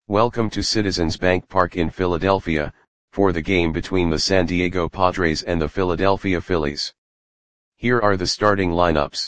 Welcome to Citizens Bank Park in Philadelphia, for the game between the San Diego Padres and the Philadelphia Phillies. Here are the starting lineups.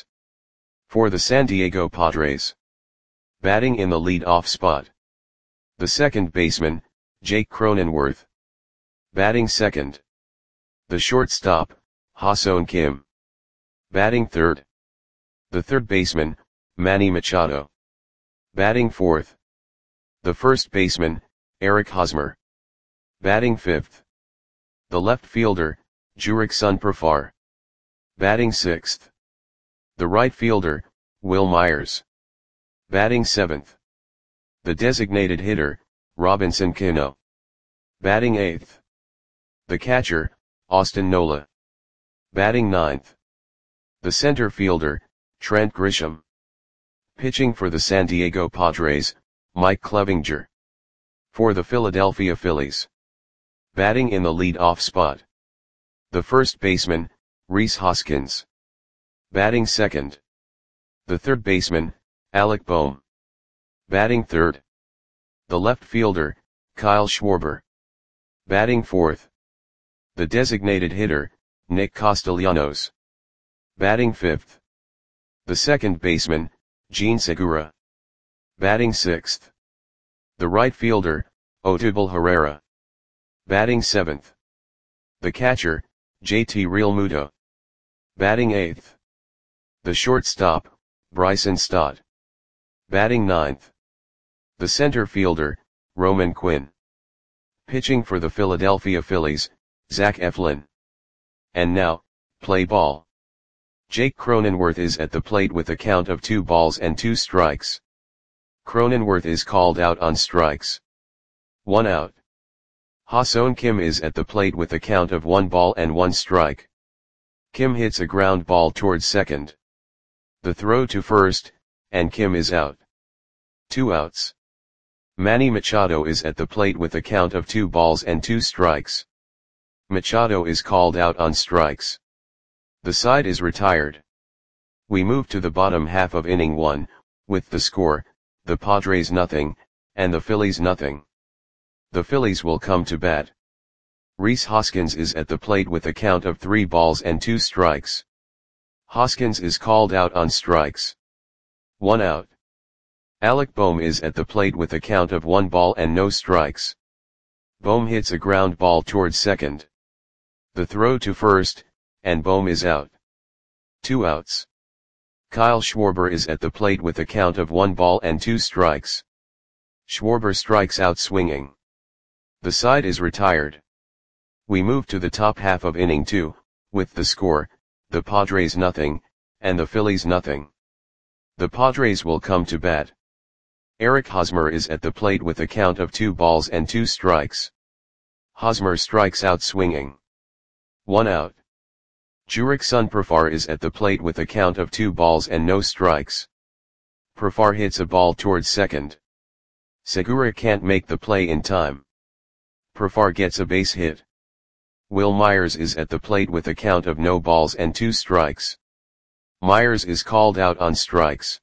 For the San Diego Padres. Batting in the lead-off spot. The second baseman, Jake Cronenworth. Batting second. The shortstop, Ha-Seong Kim. Batting third. The third baseman, Manny Machado. Batting fourth. The first baseman, Eric Hosmer. Batting fifth. The left fielder, Jurickson Profar. Batting sixth. The right fielder, Wil Myers. Batting seventh. The designated hitter, Robinson Cano. Batting eighth. The catcher, Austin Nola. Batting ninth. The center fielder, Trent Grisham. Pitching for the San Diego Padres, Mike Clevinger. For the Philadelphia Phillies. Batting in the lead-off spot. The first baseman, Rhys Hoskins. Batting second. The third baseman, Alec Bohm. Batting third. The left fielder, Kyle Schwarber. Batting fourth. The designated hitter, Nick Castellanos. Batting fifth. The second baseman, Jean Segura. Batting sixth. The right fielder, Odubel Herrera. Batting seventh. The catcher, JT Realmuto. Batting eighth. The shortstop, Bryson Stott. Batting ninth. The center fielder, Roman Quinn. Pitching for the Philadelphia Phillies, Zach Eflin. And now, play ball. Jake Cronenworth is at the plate with a count of 2 balls and 2 strikes. Cronenworth is called out on strikes. 1 out. Ha-Seong Kim is at the plate with a count of 1 ball and 1 strike. Kim hits a ground ball towards second. The throw to first, and Kim is out. 2 outs. Manny Machado is at the plate with a count of 2 balls and 2 strikes. Machado is called out on strikes. The side is retired. We move to the bottom half of inning 1, with the score, the Padres nothing, and the Phillies nothing. The Phillies will come to bat. Rhys Hoskins is at the plate with a count of 3 balls and 2 strikes. Hoskins is called out on strikes. 1 out. Alec Bohm is at the plate with a count of 1 ball and no strikes. Bohm hits a ground ball towards second. The throw to first, and Bohm is out. 2 outs. Kyle Schwarber is at the plate with a count of 1 ball and 2 strikes. Schwarber strikes out swinging. The side is retired. We move to the top half of inning 2, with the score, the Padres nothing, and the Phillies nothing. The Padres will come to bat. Eric Hosmer is at the plate with a count of 2 balls and 2 strikes. Hosmer strikes out swinging. 1 out. Jurickson Profar is at the plate with a count of 2 balls and no strikes. Profar hits a ball towards second. Segura can't make the play in time. Profar gets a base hit. Wil Myers is at the plate with a count of no balls and 2 strikes. Myers is called out on strikes.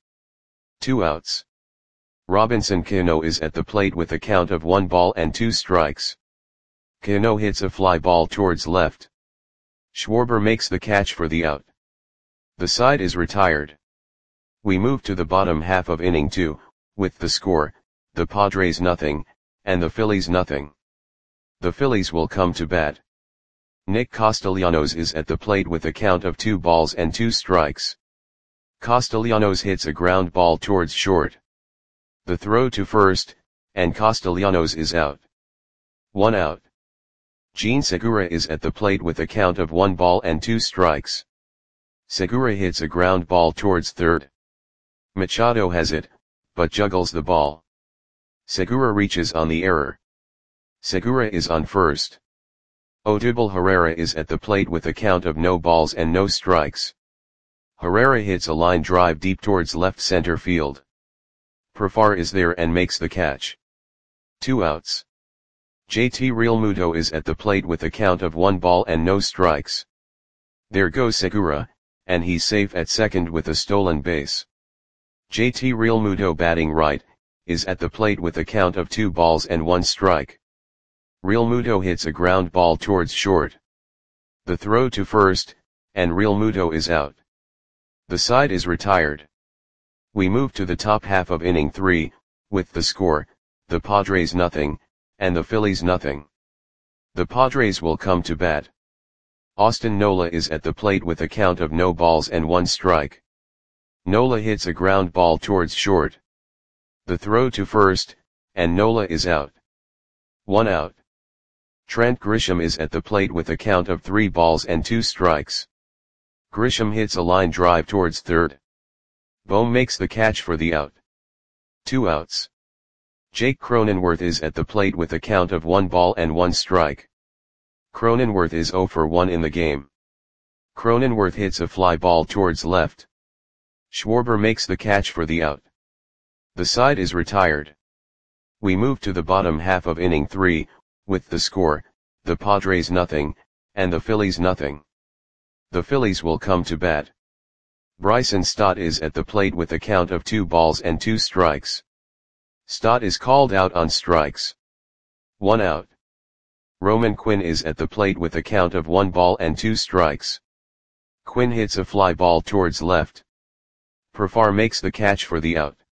2 outs. Robinson Cano is at the plate with a count of 1 ball and 2 strikes. Cano hits a fly ball towards left. Schwarber makes the catch for the out. The side is retired. We move to the bottom half of inning 2, with the score, the Padres nothing, and the Phillies nothing. The Phillies will come to bat. Nick Castellanos is at the plate with a count of 2 balls and 2 strikes. Castellanos hits a ground ball towards short. The throw to first, and Castellanos is out. 1 out. Jean Segura is at the plate with a count of 1 ball and 2 strikes. Segura hits a ground ball towards third. Machado has it, but juggles the ball. Segura reaches on the error. Segura is on first. Odubel Herrera is at the plate with a count of no balls and no strikes. Herrera hits a line drive deep towards left center field. Profar is there and makes the catch. 2 outs. JT Realmuto is at the plate with a count of 1 ball and no strikes. There goes Segura, and he's safe at second with a stolen base. JT Realmuto batting right, is at the plate with a count of 2 balls and 1 strike. Real Muto hits a ground ball towards short. The throw to first, and Real Muto is out. The side is retired. We move to the top half of inning 3, with the score, the Padres nothing, and the Phillies nothing. The Padres will come to bat. Austin Nola is at the plate with a count of no balls and 1 strike. Nola hits a ground ball towards short. The throw to first, and Nola is out. 1 out. Trent Grisham is at the plate with a count of 3 balls and 2 strikes. Grisham hits a line drive towards third. Bohm makes the catch for the out. 2 outs. Jake Cronenworth is at the plate with a count of 1 ball and 1 strike. Cronenworth is 0 for 1 in the game. Cronenworth hits a fly ball towards left. Schwarber makes the catch for the out. The side is retired. We move to the bottom half of inning 3, with the score, the Padres nothing, and the Phillies nothing. The Phillies will come to bat. Bryson Stott is at the plate with a count of 2 balls and 2 strikes. Stott is called out on strikes. 1 out. Roman Quinn is at the plate with a count of 1 ball and 2 strikes. Quinn hits a fly ball towards left. Profar makes the catch for the out.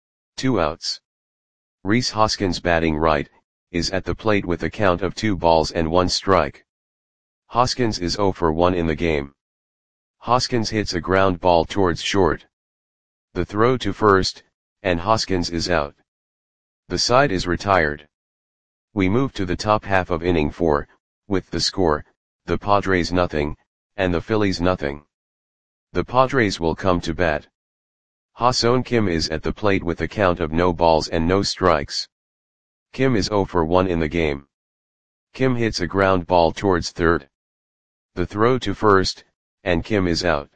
2 outs. Rhys Hoskins batting right, is at the plate with a count of 2 balls and 1 strike. Hoskins is 0 for 1 in the game. Hoskins hits a ground ball towards short. The throw to first, and Hoskins is out. The side is retired. We move to the top half of inning 4, with the score, the Padres nothing, and the Phillies nothing. The Padres will come to bat. Ha-Seong Kim is at the plate with a count of no balls and no strikes. Kim is 0 for 1 in the game. Kim hits a ground ball towards third. The throw to first, and Kim is out.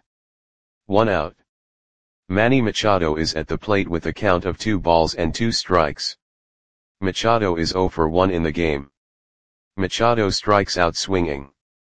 1 out. Manny Machado is at the plate with a count of 2 balls and 2 strikes. Machado is 0 for 1 in the game. Machado strikes out swinging.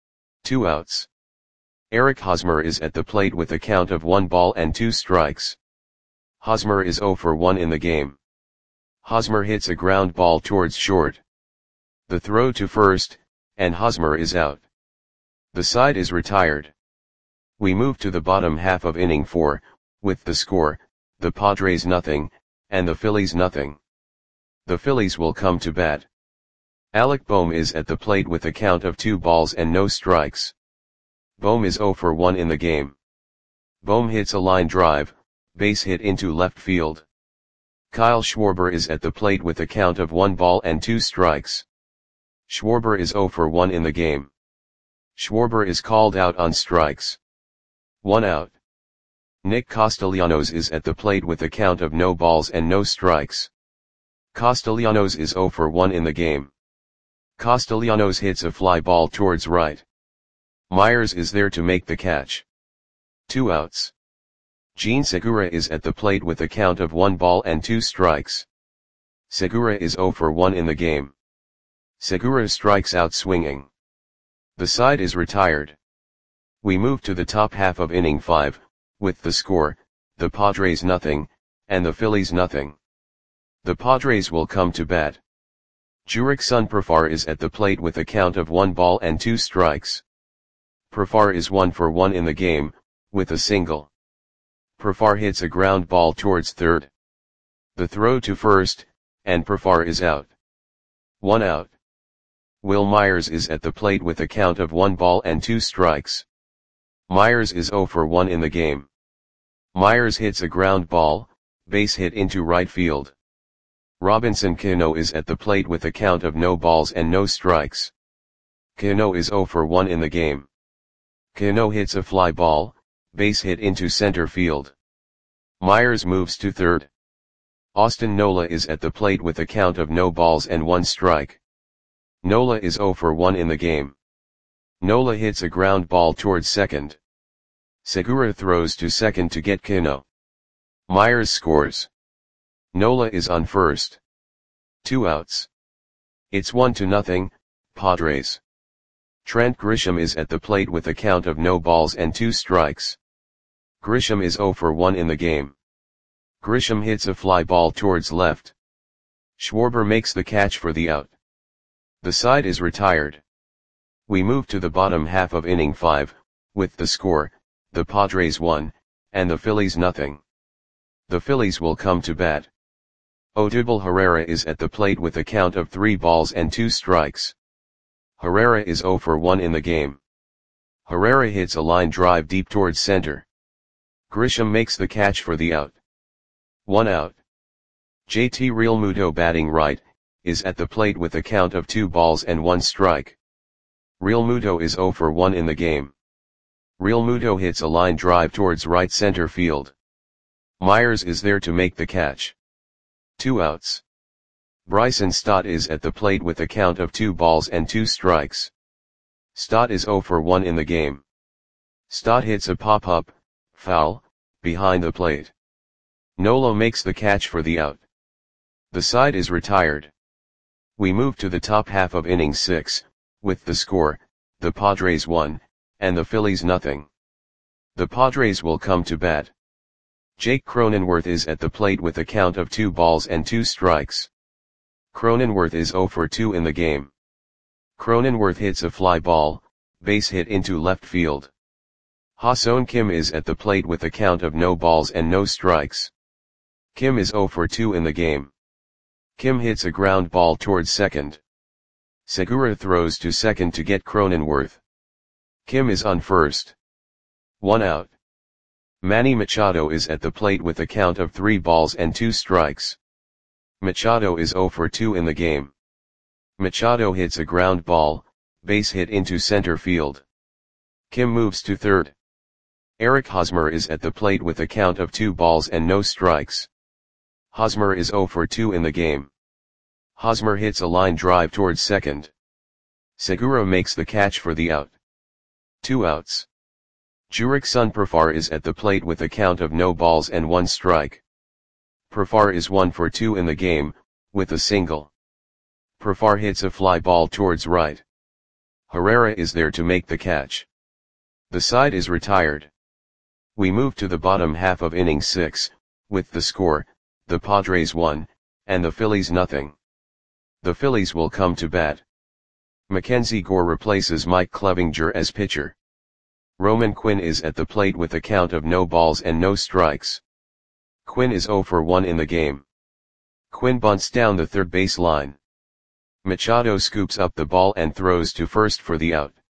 2 outs. Eric Hosmer is at the plate with a count of 1 ball and 2 strikes. Hosmer is 0 for 1 in the game. Hosmer hits a ground ball towards short. The throw to first, and Hosmer is out. The side is retired. We move to the bottom half of inning 4, with the score, the Padres nothing, and the Phillies nothing. The Phillies will come to bat. Alec Bohm is at the plate with a count of 2 balls and no strikes. Bohm is 0 for 1 in the game. Bohm hits a line drive, base hit into left field. Kyle Schwarber is at the plate with a count of 1 ball and 2 strikes. Schwarber is 0 for 1 in the game. Schwarber is called out on strikes. 1 out. Nick Castellanos is at the plate with a count of no balls and no strikes. Castellanos is 0 for 1 in the game. Castellanos hits a fly ball towards right. Myers is there to make the catch. 2 outs. Jean Segura is at the plate with a count of 1 ball and 2 strikes. Segura is 0 for 1 in the game. Segura strikes out swinging. The side is retired. We move to the top half of inning 5, with the score, the Padres nothing, and the Phillies nothing. The Padres will come to bat. Jurickson Profar is at the plate with a count of 1 ball and 2 strikes. Profar is 1 for 1 in the game, with a single. Profar hits a ground ball towards third. The throw to first, and Profar is out. 1 out. Will Myers is at the plate with a count of 1 ball and 2 strikes. Myers is 0 for 1 in the game. Myers hits a ground ball, base hit into right field. Robinson Cano is at the plate with a count of no balls and no strikes. Cano is 0 for 1 in the game. Cano hits a fly ball, base hit into center field. Myers moves to third. Austin Nola is at the plate with a count of no balls and 1 strike. Nola is 0 for 1 in the game. Nola hits a ground ball towards second. Segura throws to second to get Cano. Myers scores. Nola is on first. 2 outs. It's 1-0, Padres. Trent Grisham is at the plate with a count of no balls and 2 strikes. Grisham is 0 for 1 in the game. Grisham hits a fly ball towards left. Schwarber makes the catch for the out. The side is retired. We move to the bottom half of inning 5, with the score, the Padres 1, and the Phillies nothing. The Phillies will come to bat. Odubel Herrera is at the plate with a count of 3 balls and 2 strikes. Herrera is 0 for 1 in the game. Herrera hits a line drive deep towards center. Grisham makes the catch for the out. 1 out. JT Realmuto, batting right, is at the plate with a count of 2 balls and 1 strike. Realmuto is 0 for 1 in the game. Realmuto hits a line drive towards right center field. Myers is there to make the catch. 2 outs. Bryson Stott is at the plate with a count of 2 balls and 2 strikes. Stott is 0 for 1 in the game. Stott hits a pop-up, foul, behind the plate. Nola makes the catch for the out. The side is retired. We move to the top half of inning 6, with the score, the Padres 1, and the Phillies nothing. The Padres will come to bat. Jake Cronenworth is at the plate with a count of 2 balls and 2 strikes. Cronenworth is 0 for 2 in the game. Cronenworth hits a fly ball, base hit into left field. Ha-Seong Kim is at the plate with a count of no balls and no strikes. Kim is 0 for 2 in the game. Kim hits a ground ball towards second. Segura throws to second to get Cronenworth. Kim is on first. 1 out. Manny Machado is at the plate with a count of 3 balls and 2 strikes. Machado is 0 for 2 in the game. Machado hits a ground ball, base hit into center field. Kim moves to third. Eric Hosmer is at the plate with a count of 2 balls and no strikes. Hosmer is 0 for 2 in the game. Hosmer hits a line drive towards second. Segura makes the catch for the out. 2 outs. Jurickson Profar is at the plate with a count of no balls and 1 strike. Profar is 1 for 2 in the game, with a single. Profar hits a fly ball towards right. Herrera is there to make the catch. The side is retired. We move to the bottom half of inning 6, with the score, the Padres 1, and the Phillies nothing. The Phillies will come to bat. Mackenzie Gore replaces Mike Clevinger as pitcher. Roman Quinn is at the plate with a count of no balls and no strikes. Quinn is 0 for 1 in the game. Quinn bunts down the third base line. Machado scoops up the ball and throws to first for the out.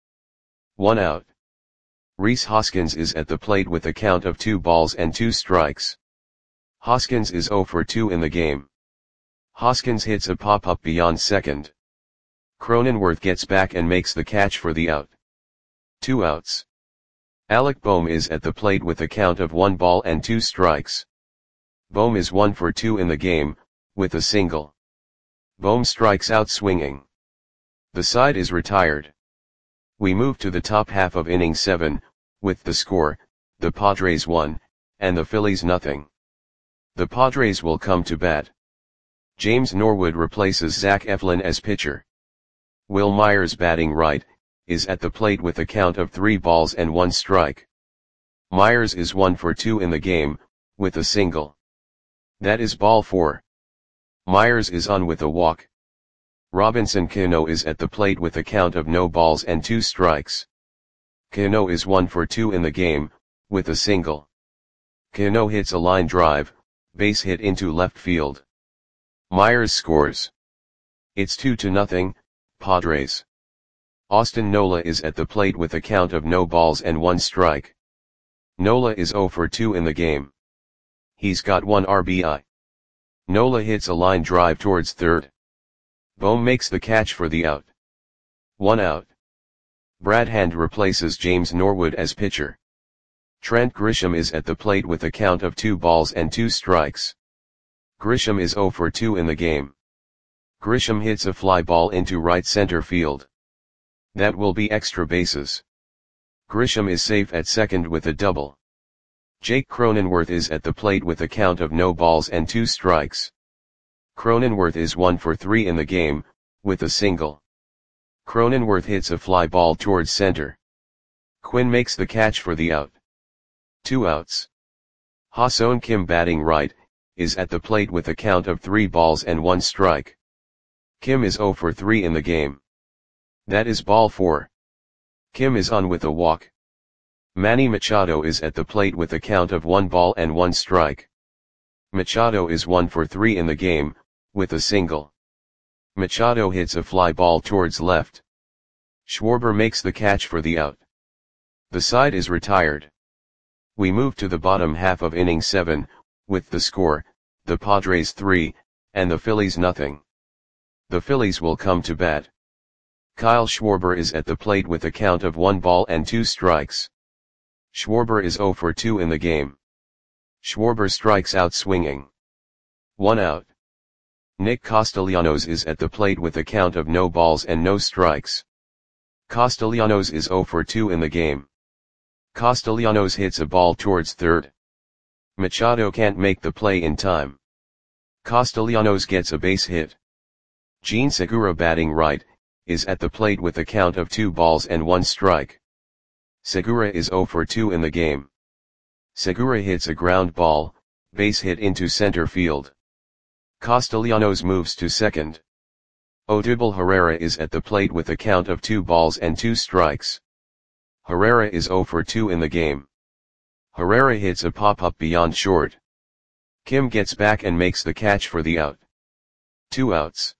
1 out. Rhys Hoskins is at the plate with a count of 2 balls and 2 strikes. Hoskins is 0 for 2 in the game. Hoskins hits a pop-up beyond second. Cronenworth gets back and makes the catch for the out. 2 outs. Alec Bohm is at the plate with a count of 1 ball and 2 strikes. Bohm is 1 for 2 in the game, with a single. Bohm strikes out swinging. The side is retired. We move to the top half of inning 7, with the score, the Padres 1, and the Phillies nothing. The Padres will come to bat. James Norwood replaces Zach Eflin as pitcher. Will Myers, batting right, is at the plate with a count of 3 balls and 1 strike. Myers is 1 for 2 in the game, with a single. That is ball 4. Myers is on with a walk. Robinson Cano is at the plate with a count of no balls and 2 strikes. Cano is 1 for 2 in the game, with a single. Cano hits a line drive, base hit into left field. Myers scores. It's 2-0, Padres. Austin Nola is at the plate with a count of no balls and 1 strike. Nola is 0 for 2 in the game. He's got 1 RBI. Nola hits a line drive towards third. Bohm makes the catch for the out. 1 out. Brad Hand replaces James Norwood as pitcher. Trent Grisham is at the plate with a count of 2 balls and 2 strikes. Grisham is 0 for 2 in the game. Grisham hits a fly ball into right center field. That will be extra bases. Grisham is safe at second with a double. Jake Cronenworth is at the plate with a count of no balls and 2 strikes. Cronenworth is 1 for 3 in the game, with a single. Cronenworth hits a fly ball towards center. Quinn makes the catch for the out. 2 outs. Ha-Seong Kim, batting right, is at the plate with a count of 3 balls and 1 strike. Kim is 0 for 3 in the game. That is ball 4. Kim is on with a walk. Manny Machado is at the plate with a count of 1 ball and 1 strike. Machado is 1 for 3 in the game, with a single. Machado hits a fly ball towards left. Schwarber makes the catch for the out. The side is retired. We move to the bottom half of inning 7, with the score, the Padres 3, and the Phillies nothing. The Phillies will come to bat. Kyle Schwarber is at the plate with a count of 1 ball and 2 strikes. Schwarber is 0 for 2 in the game. Schwarber strikes out swinging. 1 out. Nick Castellanos is at the plate with a count of no balls and no strikes. Castellanos is 0 for 2 in the game. Castellanos hits a ball towards third. Machado can't make the play in time. Castellanos gets a base hit. Jean Segura, batting right, is at the plate with a count of 2 balls and 1 strike. Segura is 0 for 2 in the game. Segura hits a ground ball, base hit into center field. Castellanos moves to second. Odubel Herrera is at the plate with a count of 2 balls and 2 strikes. Herrera is 0 for 2 in the game. Herrera hits a pop-up beyond short. Kim gets back and makes the catch for the out. 2 outs.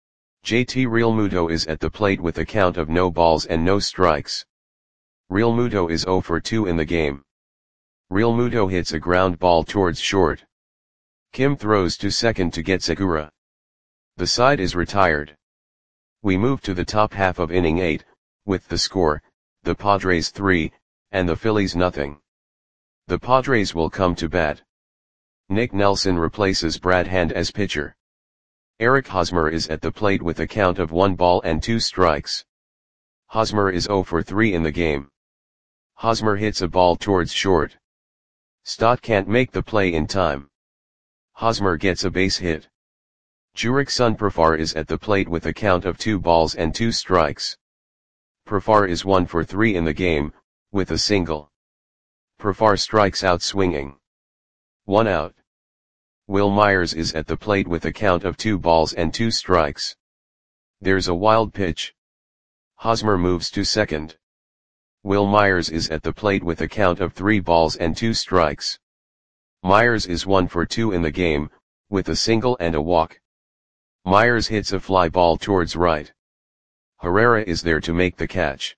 JT Realmuto is at the plate with a count of no balls and no strikes. Realmuto is 0 for 2 in the game. Realmuto hits a ground ball towards short. Kim throws to second to get Segura. The side is retired. We move to the top half of inning 8, with the score, the Padres 3, and the Phillies nothing. The Padres will come to bat. Nick Nelson replaces Brad Hand as pitcher. Eric Hosmer is at the plate with a count of 1 ball and 2 strikes. Hosmer is 0 for 3 in the game. Hosmer hits a ball towards short. Stott can't make the play in time. Hosmer gets a base hit. Jurickson Profar is at the plate with a count of 2 balls and 2 strikes. Profar is 1 for 3 in the game, with a single. Profar strikes out swinging. 1 out. Will Myers is at the plate with a count of 2 balls and 2 strikes. There's a wild pitch. Hosmer moves to second. Will Myers is at the plate with a count of 3 balls and 2 strikes. Myers is 1 for 2 in the game, with a single and a walk. Myers hits a fly ball towards right. Herrera is there to make the catch.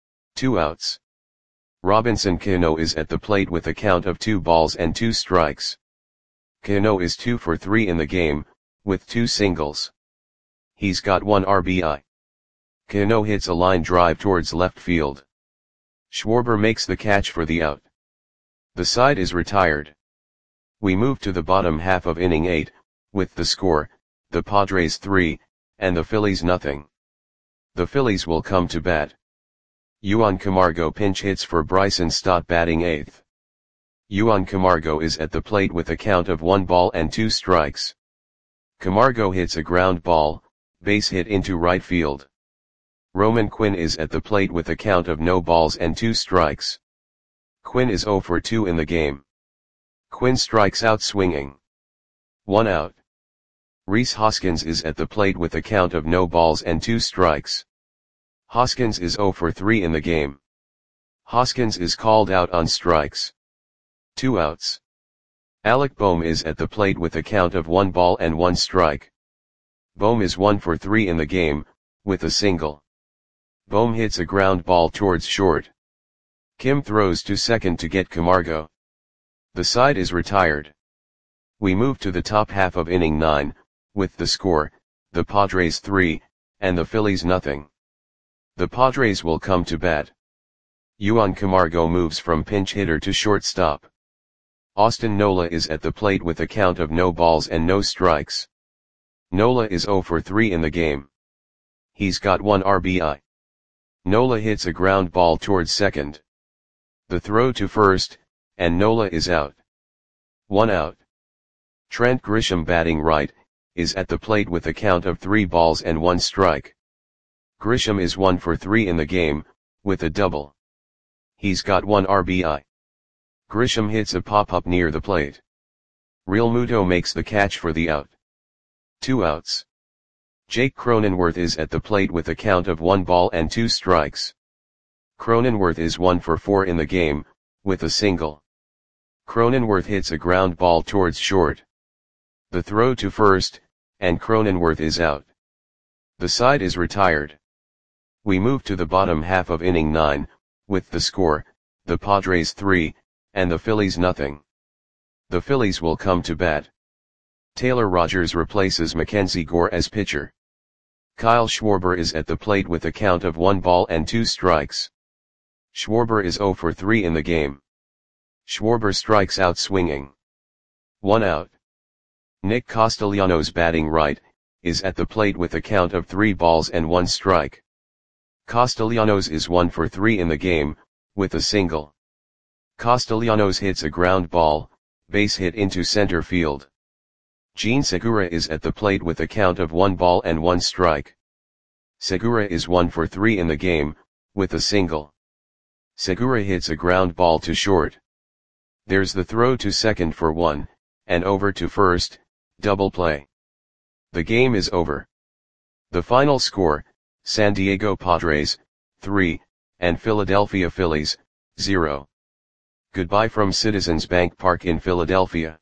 2 outs. Robinson Cano is at the plate with a count of 2 balls and 2 strikes. Cano is 2 for 3 in the game, with 2 singles. He's got 1 RBI. Cano hits a line drive towards left field. Schwarber makes the catch for the out. The side is retired. We move to the bottom half of inning 8, with the score, the Padres 3, and the Phillies nothing. The Phillies will come to bat. Juan Camargo pinch hits for Bryson Stott, batting 8th. Juan Camargo is at the plate with a count of 1 ball and 2 strikes. Camargo hits a ground ball, base hit into right field. Roman Quinn is at the plate with a count of no balls and 2 strikes. Quinn is 0 for 2 in the game. Quinn strikes out swinging. 1 out. Rhys Hoskins is at the plate with a count of no balls and 2 strikes. Hoskins is 0 for 3 in the game. Hoskins is called out on strikes. 2 outs. Alec Bohm is at the plate with a count of 1 ball and 1 strike. Bohm is 1 for 3 in the game, with a single. Bohm hits a ground ball towards short. Kim throws to second to get Camargo. The side is retired. We move to the top half of inning 9, with the score, the Padres 3, and the Phillies nothing. The Padres will come to bat. Juan Camargo moves from pinch hitter to shortstop. Austin Nola is at the plate with a count of no balls and no strikes. Nola is 0 for 3 in the game. He's got 1 RBI. Nola hits a ground ball towards second. The throw to first, and Nola is out. 1 out. Trent Grisham, batting right, is at the plate with a count of 3 balls and 1 strike. Grisham is 1 for 3 in the game, with a double. He's got 1 RBI. Grisham hits a pop-up near the plate. Realmuto makes the catch for the out. 2 outs. Jake Cronenworth is at the plate with a count of 1 ball and 2 strikes. Cronenworth is 1 for 4 in the game, with a single. Cronenworth hits a ground ball towards short. The throw to first, and Cronenworth is out. The side is retired. We move to the bottom half of inning 9, with the score, the Padres 3, and the Phillies nothing. The Phillies will come to bat. Taylor Rogers replaces Mackenzie Gore as pitcher. Kyle Schwarber is at the plate with a count of 1 ball and 2 strikes. Schwarber is 0 for 3 in the game. Schwarber strikes out swinging. 1 out. Nick Castellanos, batting right, is at the plate with a count of 3 balls and 1 strike. Castellanos is 1 for 3 in the game, with a single. Castellanos hits a ground ball, base hit into center field. Jean Segura is at the plate with a count of 1 ball and 1 strike. Segura is 1 for 3 in the game, with a single. Segura hits a ground ball to short. There's the throw to second for 1, and over to first, double play. The game is over. The final score, San Diego Padres, 3, and Philadelphia Phillies, 0. Goodbye from Citizens Bank Park in Philadelphia.